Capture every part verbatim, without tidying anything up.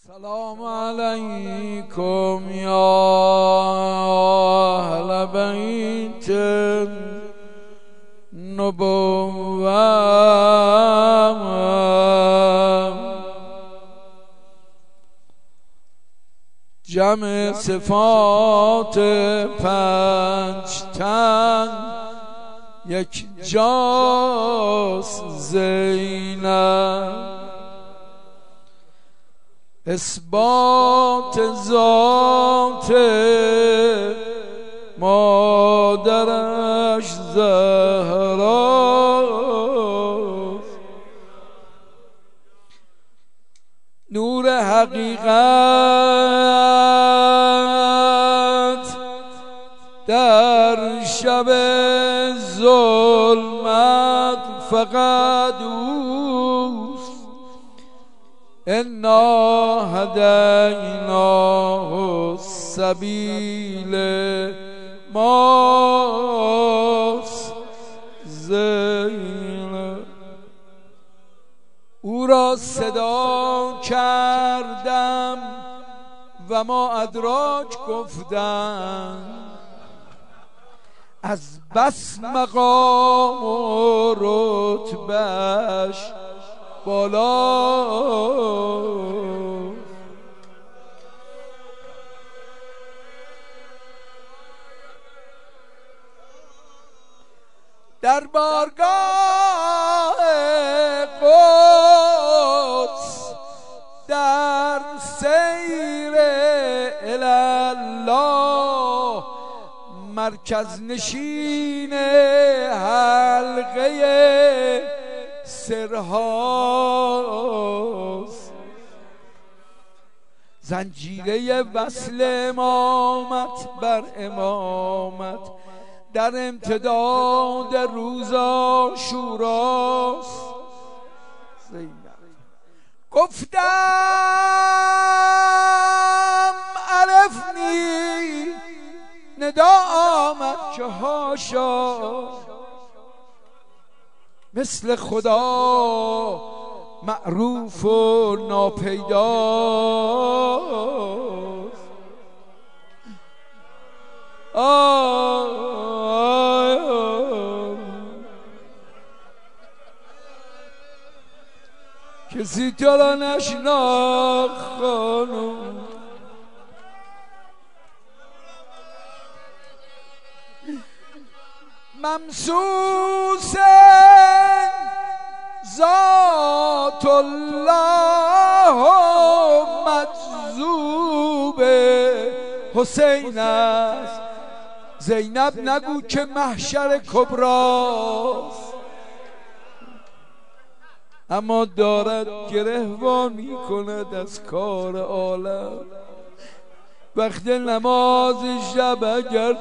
سلام علیکم یا اهل بیت نبوت، جمع صفات پنج تن یک جاست زینب، اثبات ذات مادرش زهراست، نور حقیقت در شب ظلمت فقط اوست، انا هدیناه السبیل ماست زینب. او را صدا کردم و ما ادراک گفتم، از بس مقام و رتبه‌اش بالا، در بارگاه قدس در سیر الله مرکز نشین حلقه سرهاست، زنجیره وصل امامت بر امامت در امتداد روز عاشوراست. گفتم عرفنی، ندا آمد که هاشا مثل خدا معروف و ناپیداست. کسی تو را نشناخت خانم، ممسوس ذات الله مجذوب حسین است. زینب نگو که محشر کبراست، اما دارد گرهوان می کند از کار عالم. وقت نماز شب اگر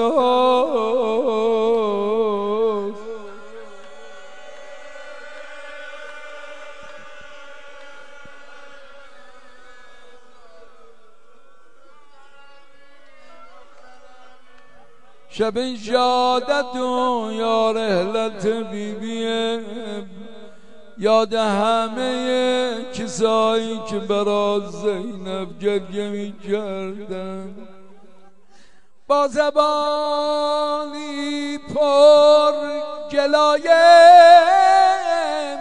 تنهاست، شب شهادت و یا رحلت بیبیه، یاد همه کسایی که برای زینب گریه می کردن، با زبانی پر گلایم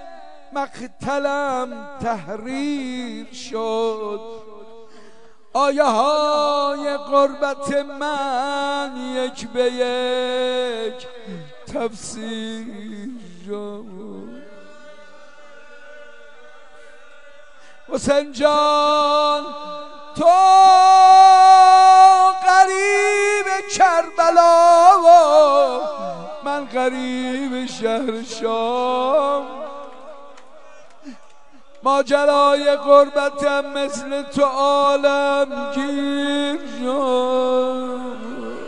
مقتلم تحریر شد. آیه های قربت من یک به یک تفسیر شد. حسین جان تو غریب کربلا و من غریب شهر شام، ماجرای غربتم مثل تو عالمگیر شد.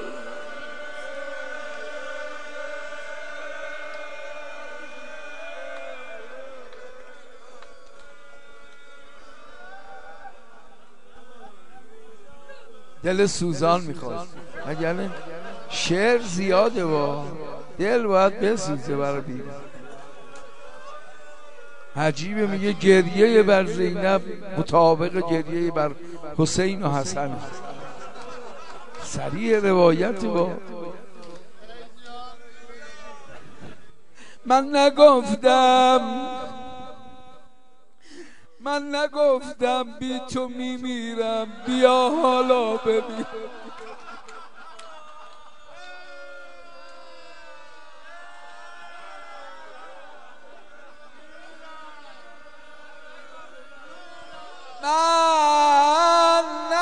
دل سوزان میخواست، اگر شعر زیاده با دل باید بسوزه برای بیرون. عجیبه، میگه گریه بر زینب مطابق گریه بر حسین و حسن. سریع روایتی با من نگفتم من نگفتم بی تو میمیرم، بیا حالا ببین. من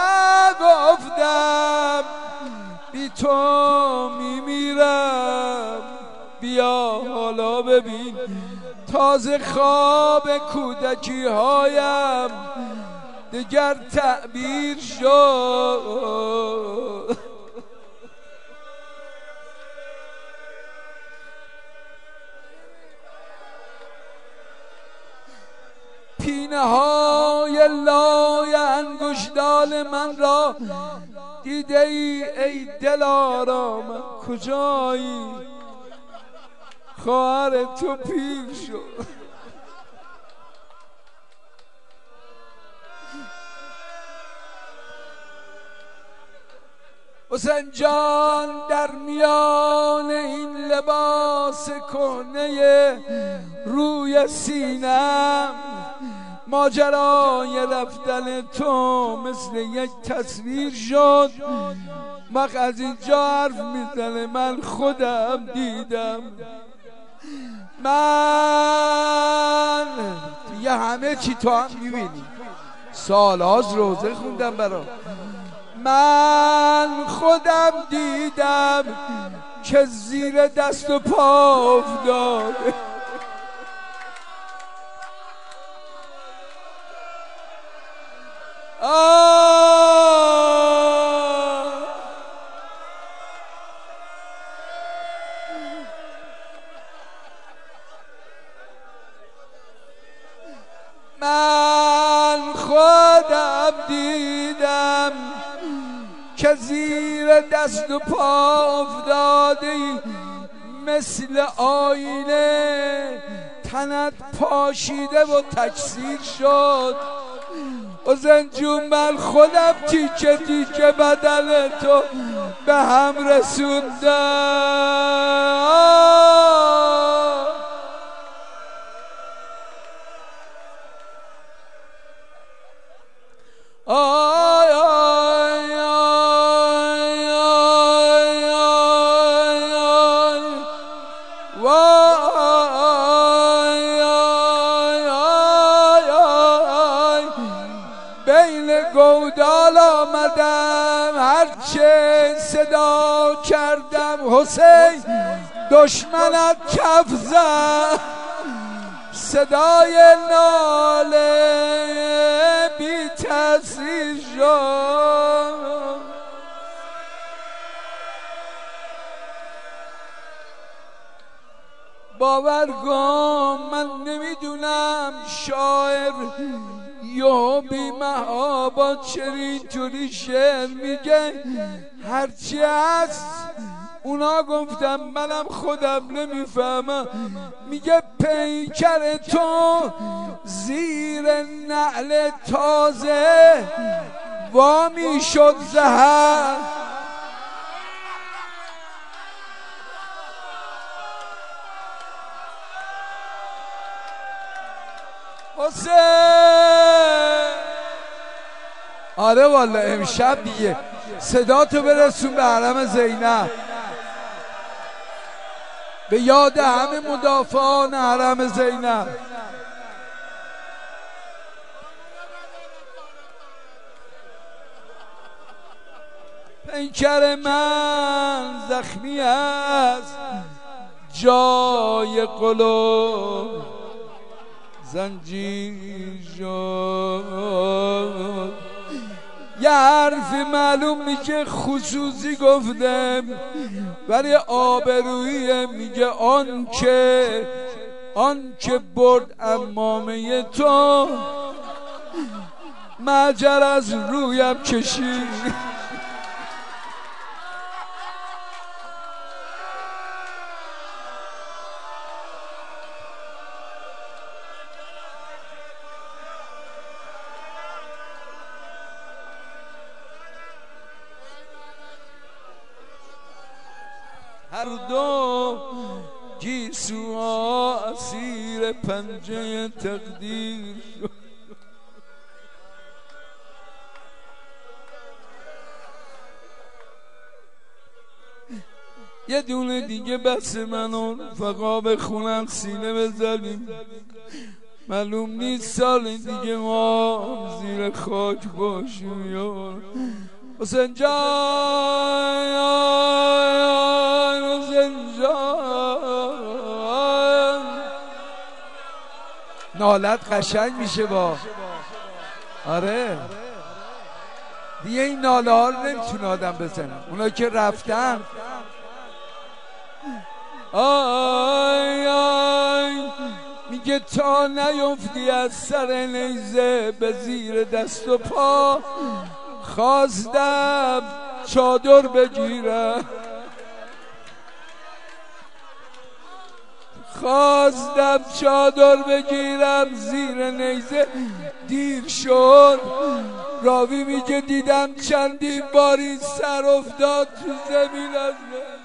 نگفتم بی تو میمیرم، بیا حالا ببین. تازه خواب کودکی هایم دگر تعبیر شد. پینه های لای انگشتان من را دیده ای ای دلارام، کجایی؟ خواهر تو پیر شد. حسین جان در میان این لباس کهنه روی سینم، ماجرای رفتن تو مثل یک تصویر شد. وقت از اینجا حرف میزنه من خودم دیدم. من یه همه چی تو هم میبینی، سالهاست روزه خوندم برا. من خودم دیدم که زیر دست و پا افتاده. من خودم دیدم که زیر دست و پا افتاده، مثل آینه تنت پاشیده و تکثیر شد. حسین جون من خودم تیکه تیکه بدن تو به هم رسوندم. آی آی آی آی آی آی وای آی آی آی. بین گودال آمدم، هرچه صدا کردم حسین دشمنت کف زد. صدای ناله بی تأثیر شد. باور کن من نمیدونم شاعر یه بی محابا چرا اینطوری شعر میگه. هرچی هست اونا گفتم، منم خودم نمیفهمم. میگه پیکر تو زیر نعل تازه وامی شد زهر. حسین آره والا امشب دیگه صدا تو برسون به حرم زینب، به یاد همه مدافعان حرم زینب. پیکر من زخمی است جای قلوب زنجیر شد. یه حرف معلوم میگه خصوصی گفتم ولی آبرویه. میگه آن که آن که برد عمامه تو مجر از رویم کشید. هر دو گیسوها اسیر پنجه تقدیر شد. یه دونه دیگه بس منو فقا بخونم سینه بزنیم، معلوم نیست سال دیگه ما زیر خاک باشیم. یا حسین جان حسین جان نالت قشنگ میشه با آره دیگه این ناله ها رو نمیتونه آدم بزنه، اونا که رفتن. آی آی میگه تا نیفتی از سر نیزه به زیر دست و پا، خواستم چادر بگیرم خواستم چادر بگیرم زیر نیزه دیر شد. راوی میگه دیدم چندین باری سر افتاد تو زمین از